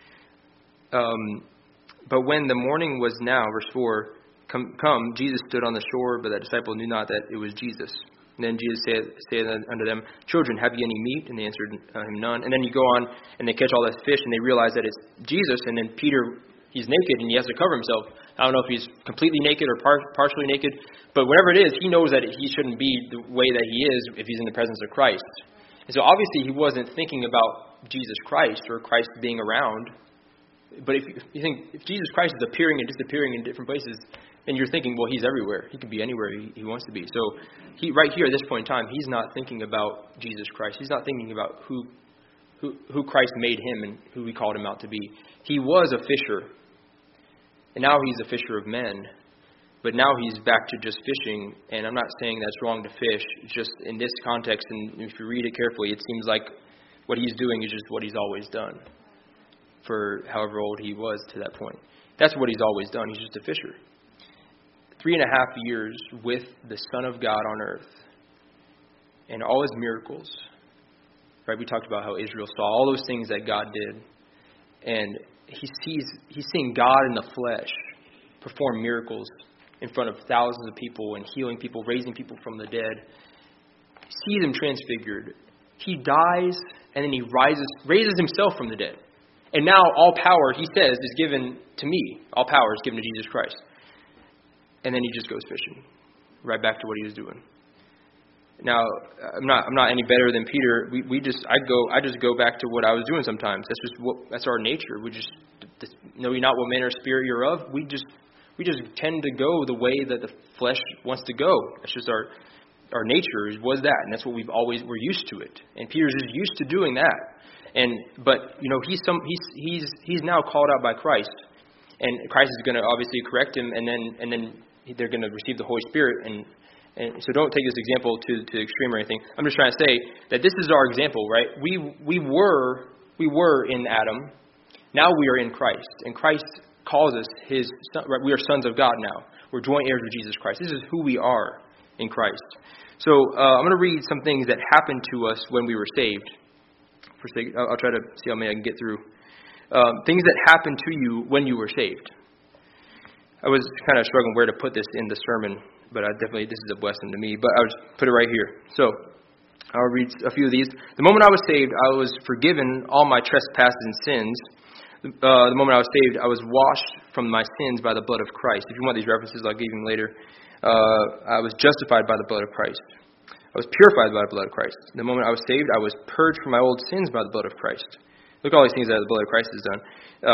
But when the morning was now, verse 4, come, Jesus stood on the shore, but the disciple knew not that it was Jesus. And then Jesus said unto them, children, have ye any meat? And they answered him, none. And then you go on, and they catch all this fish, and they realize that it's Jesus. And then Peter, he's naked, and he has to cover himself. I don't know if he's completely naked or partially naked, but whatever it is, he knows that he shouldn't be the way that he is if he's in the presence of Christ. And so obviously he wasn't thinking about Jesus Christ or Christ being around. But if you think, if Jesus Christ is appearing and disappearing in different places, then you're thinking, well, he's everywhere. He can be anywhere he wants to be. So he, right here at this point in time, he's not thinking about Jesus Christ. He's not thinking about who Christ made him and who he called him out to be. He was a fisher, and now he's a fisher of men. But now he's back to just fishing, and I'm not saying that's wrong to fish. It's just in this context, and if you read it carefully, it seems like what he's doing is just what he's always done for however old he was to that point. That's what he's always done. He's just a fisher. 3.5 years with the Son of God on earth and all his miracles. Right? We talked about how Israel saw all those things that God did. And he's seeing God in the flesh perform miracles in front of thousands of people and healing people, raising people from the dead. Sees him transfigured. He dies and then he raises himself from the dead. And now all power, he says, is given to me. All power is given to Jesus Christ. And then he just goes fishing, right back to what he was doing. Now, I'm not any better than Peter. I just go back to what I was doing sometimes. That's our nature. We just know ye not what manner of spirit you're of. We just tend to go the way that the flesh wants to go. That's just our nature was that, and that's what we're used to it. And Peter's just used to doing that. But he's now called out by Christ, and Christ is going to obviously correct him, and then they're going to receive the Holy Spirit. And so don't take this example to extreme or anything. I'm just trying to say that this is our example, right? We were in Adam, now we are in Christ, and Christ calls us his son. Right? We are sons of God now. We're joint heirs with Jesus Christ. This is who we are in Christ. So I'm going to read some things that happened to us when we were saved. I'll try to see how many I can get through. Things that happened to you when you were saved. I was kind of struggling where to put this in the sermon, but this is a blessing to me. But I'll just put it right here. So I'll read a few of these. The moment I was saved, I was forgiven all my trespasses and sins. The moment I was saved, I was washed from my sins by the blood of Christ. If you want these references, I'll give them later. I was justified by the blood of Christ. I was purified by the blood of Christ. The moment I was saved, I was purged from my old sins by the blood of Christ. Look at all these things that the blood of Christ has done.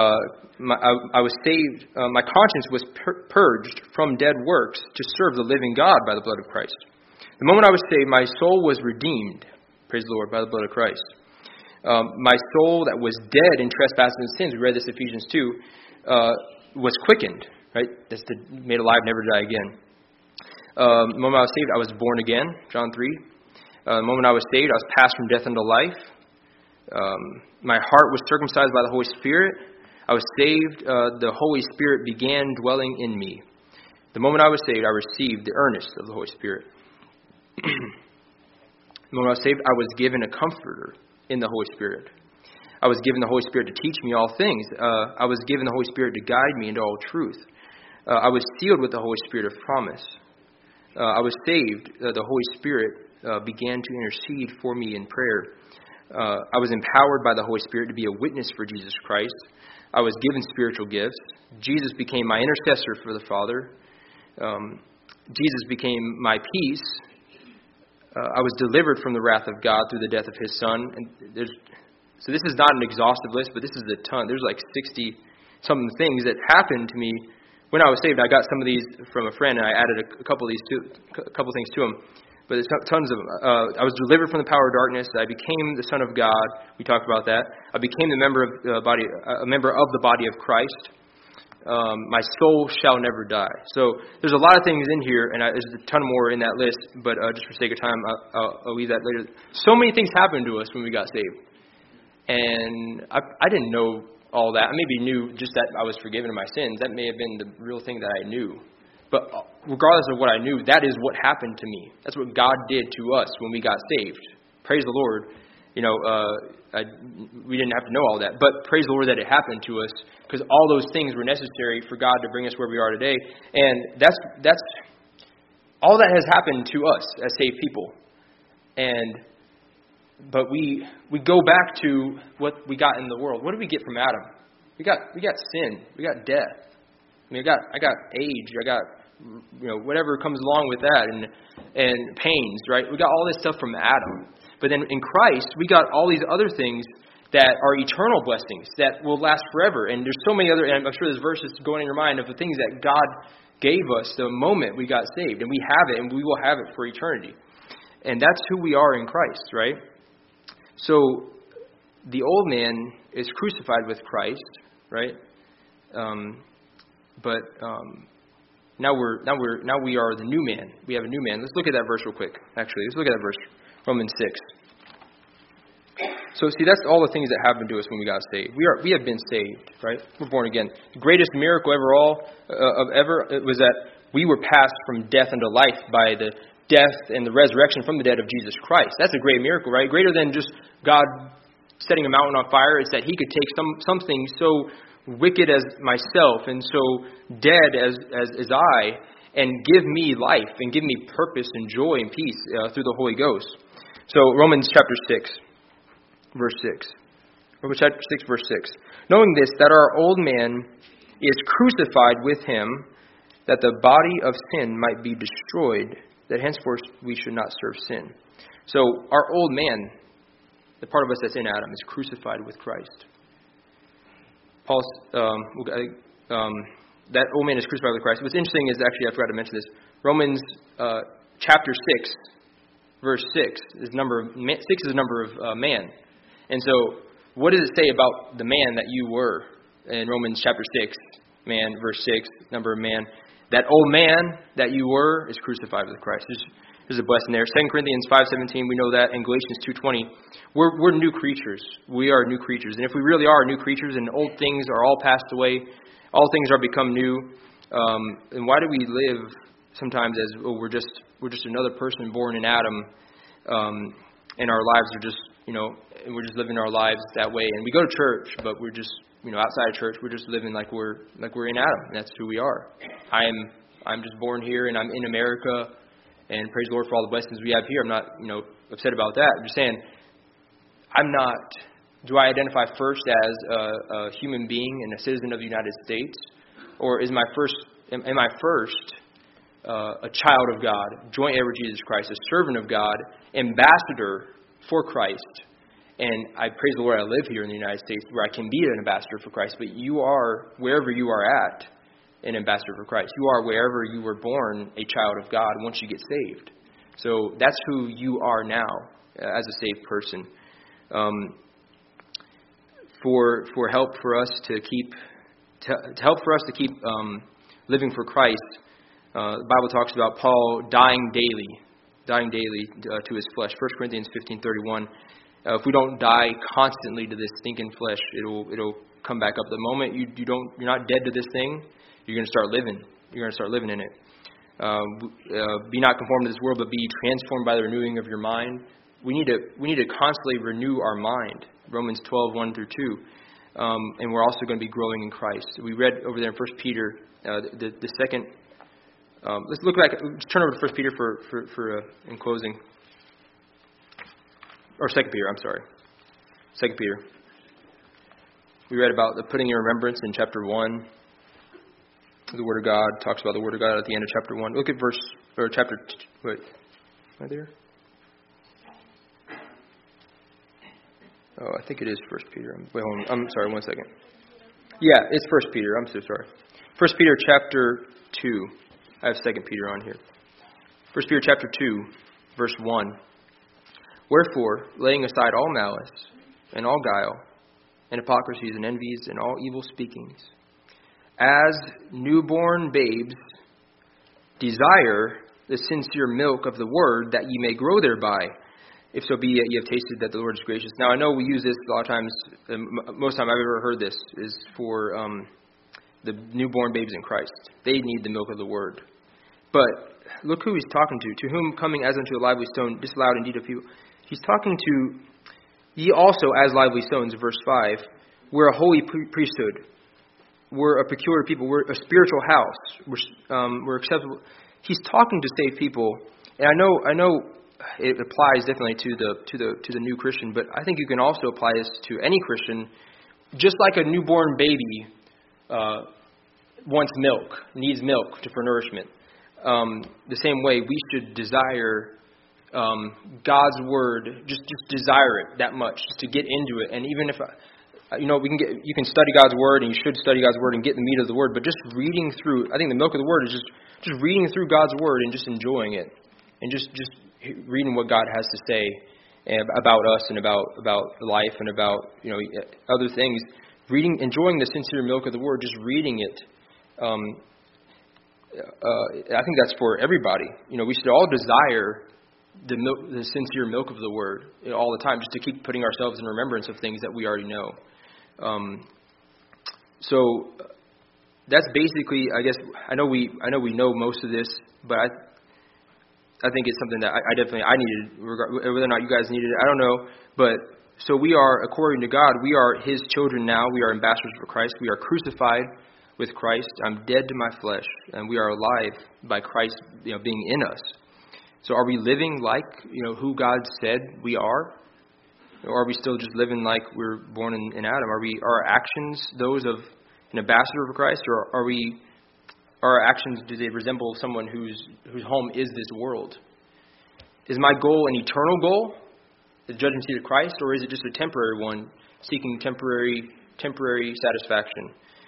I was saved. My conscience was purged from dead works to serve the living God by the blood of Christ. The moment I was saved, my soul was redeemed, praise the Lord, by the blood of Christ. My soul that was dead in trespasses and sins, we read this in Ephesians 2, was quickened, right? That's made alive, never die again. The moment I was saved, I was born again, John 3. The moment I was saved, I was passed from death into life. My heart was circumcised by the Holy Spirit. I was saved. The Holy Spirit began dwelling in me. The moment I was saved, I received the earnest of the Holy Spirit. When I was saved, I was given a comforter in the Holy Spirit. I was given the Holy Spirit to teach me all things. I was given the Holy Spirit to guide me into all truth. I was sealed with the Holy Spirit of promise. I was saved. The Holy Spirit began to intercede for me in prayer. I was empowered by the Holy Spirit to be a witness for Jesus Christ. I was given spiritual gifts. Jesus became my intercessor for the Father. Jesus became my peace. I was delivered from the wrath of God through the death of His Son. And so this is not an exhaustive list, but this is a ton. There's like 60-something things that happened to me when I was saved. I got some of these from a friend, and I added a couple of these a couple things to them. But there's tons of them. I was delivered from the power of darkness. I became the Son of God. We talked about that. I became a member of the body of Christ. My soul shall never die. So there's a lot of things in here, and there's a ton more in that list. But just for sake of time, I'll leave that later. So many things happened to us when we got saved, and I didn't know all that. I maybe knew just that I was forgiven of my sins. That may have been the real thing that I knew. But regardless of what I knew, that is what happened to me. That's what God did to us when we got saved. Praise the Lord. We didn't have to know all that. But praise the Lord that it happened to us, because all those things were necessary for God to bring us where we are today. And that's all that has happened to us as saved people. But we go back to what we got in the world. What did we get from Adam? We got sin. We got death. I mean, I got age. I got whatever comes along with that, and pains, right? We got all this stuff from Adam. But then in Christ, we got all these other things that are eternal blessings that will last forever. And there's so many other, and I'm sure there's verses going in your mind of the things that God gave us the moment we got saved. And we have it, and we will have it for eternity. And that's who we are in Christ, right? So the old man is crucified with Christ, right? Now we are the new man. We have a new man. Let's look at that verse real quick. Actually, let's look at that verse, Romans 6. So see, that's all the things that happened to us when we got saved. We have been saved, right? We're born again. The greatest miracle ever was that we were passed from death unto life by the death and the resurrection from the dead of Jesus Christ. That's a great miracle, right? Greater than just God setting a mountain on fire. It's that He could take something so wicked as myself and so dead as I, and give me life and give me purpose and joy and peace through the Holy Ghost. So Romans chapter 6, verse 6. Romans chapter 6, verse 6. Knowing this, that our old man is crucified with Him, that the body of sin might be destroyed, that henceforth we should not serve sin. So our old man, the part of us that's in Adam, is crucified with Christ. Paul, that old man is crucified with Christ. What's interesting is, actually, I forgot to mention this. Romans chapter 6, verse 6 is the number of man. 6 is the number of man. And so, what does it say about the man that you were in Romans chapter 6, man, verse 6, number of man? That old man that you were is crucified with Christ. There's a blessing there. 2 Corinthians 5:17, we know that. And Galatians 2:20, we're new creatures. We are new creatures. And if we really are new creatures and old things are all passed away, all things are become new, and why do we live sometimes as we're just another person born in Adam, and our lives are just, and we're just living our lives that way. And we go to church, but we're just, outside of church, we're just living like we're in Adam. And that's who we are. I'm just born here, and I'm in America. And praise the Lord for all the blessings we have here. I'm not, upset about that. I'm just saying, do I identify first as a human being and a citizen of the United States? Or am I first a child of God, joint heir with Jesus Christ, a servant of God, ambassador for Christ? And I praise the Lord I live here in the United States where I can be an ambassador for Christ. But you are, wherever you are at, an ambassador for Christ. You are, wherever you were born, a child of God once you get saved. So that's who you are now as a saved person. For help for us to keep living for Christ, the Bible talks about Paul dying daily to his flesh. 1 Corinthians 15:31. If we don't die constantly to this stinking flesh, it'll come back up. The moment you're not dead to this thing, you're going to start living. You're going to start living in it. Be not conformed to this world, but be transformed by the renewing of your mind. We need to constantly renew our mind. Romans 12, 1-2. And we're also going to be growing in Christ. We read over there in 1 Peter, the second. Let's turn over to 1 Peter for in closing. Or 2 Peter, I'm sorry. 2 Peter. We read about the putting in remembrance in chapter 1. The Word of God talks about the Word of God at the end of chapter 1. Look at chapter. Wait, am I there? Oh, I think it is 1 Peter. Wait, hold on. I'm sorry, 1 second. Yeah, it's 1 Peter. I'm so sorry. 1 Peter chapter 2. I have 2 Peter on here. 1 Peter chapter 2, verse 1. Wherefore, laying aside all malice, and all guile, and hypocrisies, and envies, and all evil speakings, as newborn babes, desire the sincere milk of the word, that ye may grow thereby, if so be ye have tasted that the Lord is gracious. Now, I know we use this a lot of times. Most time I've ever heard this is for the newborn babes in Christ. They need the milk of the word. But look who he's talking to whom coming as unto a lively stone, disallowed indeed of people. He's talking to ye also as lively stones, verse 5. We're a holy priesthood. We're a peculiar people. We're a spiritual house. We're acceptable. He's talking to saved people, and I know it applies definitely to the new Christian, but I think you can also apply this to any Christian. Just like a newborn baby wants milk, needs milk for nourishment. The same way we should desire God's word, just desire it that much, just to get into it. And even if you can study God's word, and you should study God's word and get the meat of the word. But just reading through, I think the milk of the word is just reading through God's word and just enjoying it, and just reading what God has to say about us and about life and about other things. Enjoying the sincere milk of the word, just reading it. I think that's for everybody. We should all desire the sincere milk of the word all the time, just to keep putting ourselves in remembrance of things that we already know. So that's basically, I guess, I know we know most of this, but I think it's something that I needed, whether or not you guys needed it, I don't know. But so we are, according to God, we are His children now. We are ambassadors for Christ. We are crucified with Christ. I'm dead to my flesh, and we are alive by Christ, being in us. So are we living like, who God said we are? Or are we still just living like we're born in Adam? Are our actions those of an ambassador for Christ, or are our actions, do they resemble someone whose home is this world? Is my goal an eternal goal, the judgment seat of Christ, or is it just a temporary one, seeking temporary satisfaction?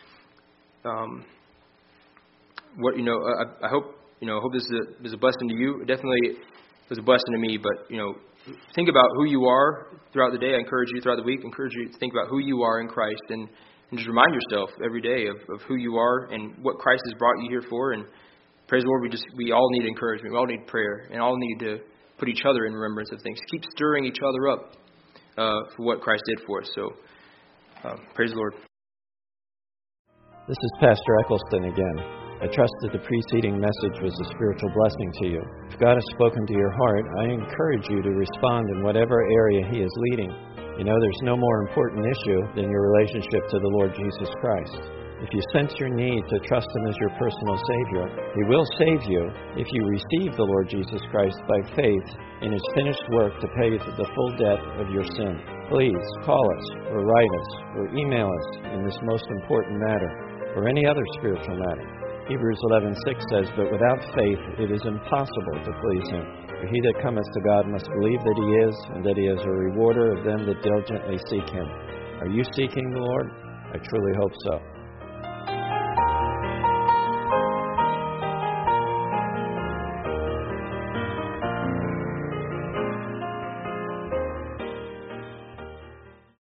I hope this is a blessing to you. It definitely was a blessing to me. But think about who you are throughout the day. I encourage you throughout the week. I encourage you to think about who you are in Christ, and just remind yourself every day of who you are and what Christ has brought you here for. And praise the Lord, we all need encouragement. We all need prayer, and all need to put each other in remembrance of things. Keep stirring each other up for what Christ did for us. So praise the Lord. This is Pastor Eccleston again. I trust that the preceding message was a spiritual blessing to you. If God has spoken to your heart, I encourage you to respond in whatever area He is leading. There's no more important issue than your relationship to the Lord Jesus Christ. If you sense your need to trust Him as your personal Savior, He will save you if you receive the Lord Jesus Christ by faith in His finished work to pay the full debt of your sin. Please call us, or write us, or email us in this most important matter, or any other spiritual matter. Hebrews 11:6 says, "But without faith it is impossible to please Him. For he that cometh to God must believe that He is, and that He is a rewarder of them that diligently seek Him." Are you seeking the Lord? I truly hope so.